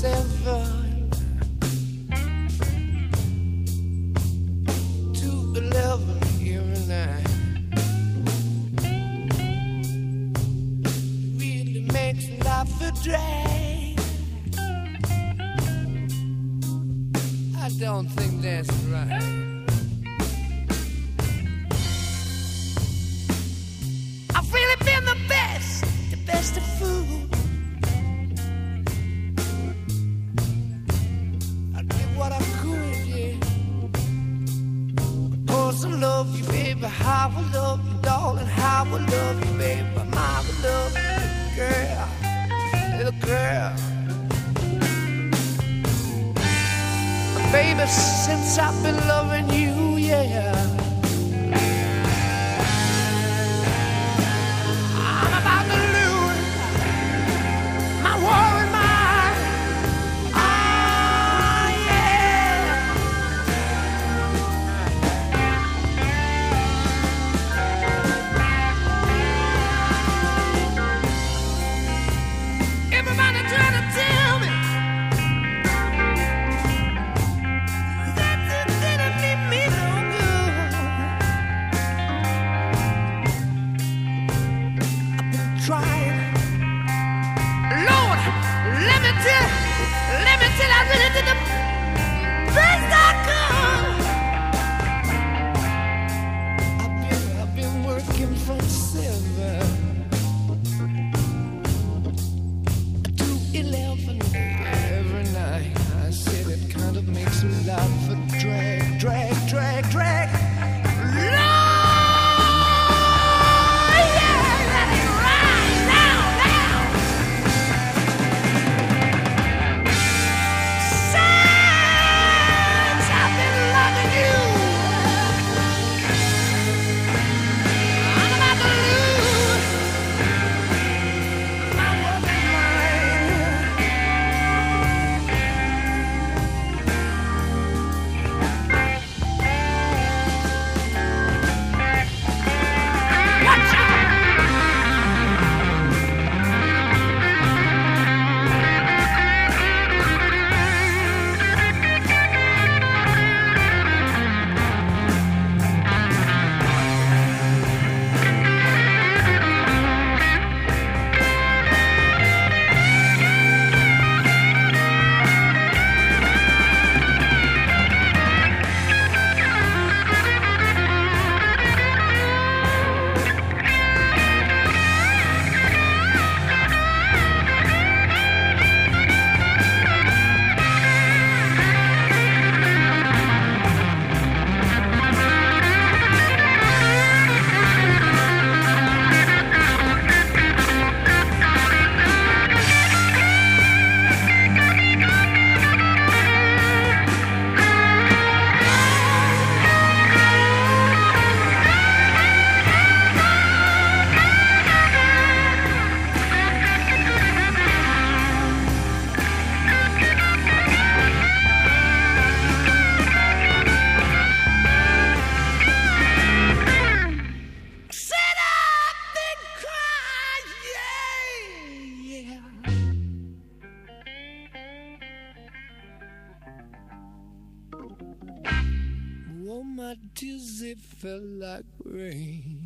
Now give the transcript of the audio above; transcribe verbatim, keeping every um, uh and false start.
seven to eleven every night. Really makes life a drag. I don't think that's right. I've really been the best, the best of food. I did what I could, yeah. Of course I love you, baby. How I love you, darling. How I love you, baby. How I love you, girl, little girl. Baby, since I've been loving you, yeah, I'm about to lose my worried mind. Ah, yeah. Everybody trying to tell me trying. Lord, let me tell, let me tell, I really did the best I could. I've been, I've been working from seven to eleven every night. I said it kind of makes life a drag, drag, drag, drag. Lord! Oh, my tears, it felt like rain.